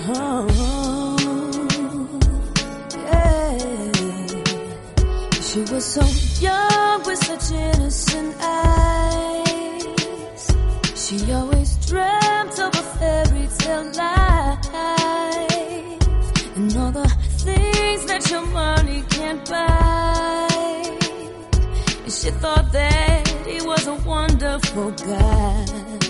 Oh, yeah. She was so young with such innocent eyes. She always dreamt of a fairy tale life and all the things that your money can't buy. And she thought that he was a wonderful guy.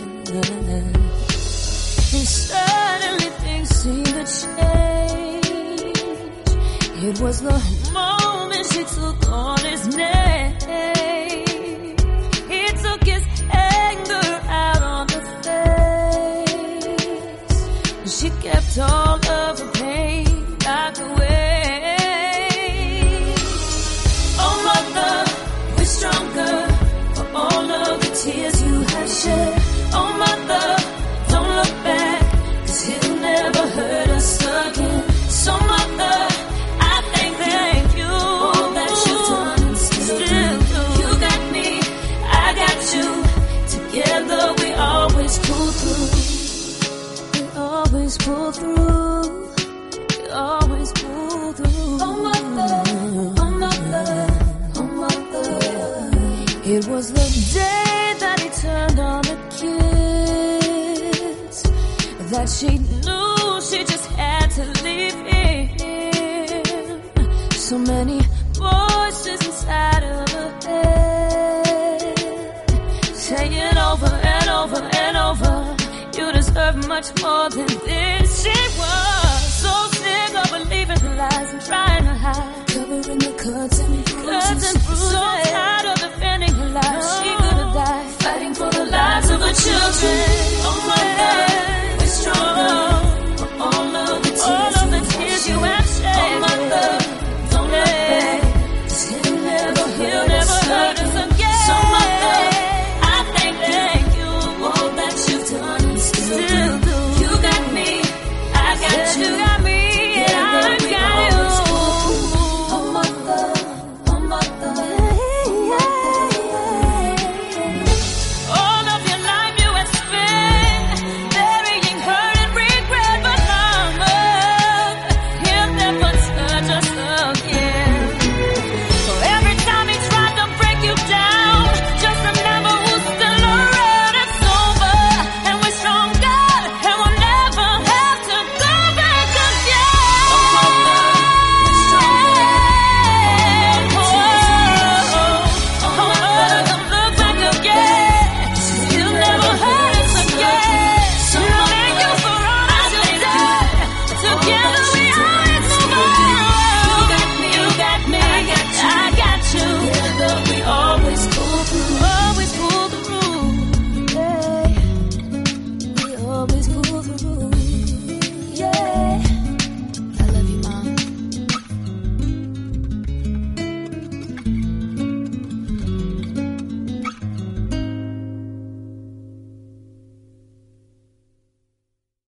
And suddenly things seemed to change. It was the moment she took on his name. He took his anger out on the face. She kept all of her pain locked away. Oh mother, we're stronger for all of the tears you have shed. Oh mother, don't look back, 'cause he'll never hurt us again. So mother, I thank you, all that you've done and still do. You got me, I got you. Together we always pull through. We always pull through. We always pull through. Oh mother, oh mother, oh mother. It was the day that he turned on the kids that she knew she just had to leave him. So many voices inside of her head saying over and over and over, you deserve much more than this. She was so sick of believing the lies and trying to hide, covering the cuts and bruises. So tired of defending her life, she could have died fighting for the lives of her children.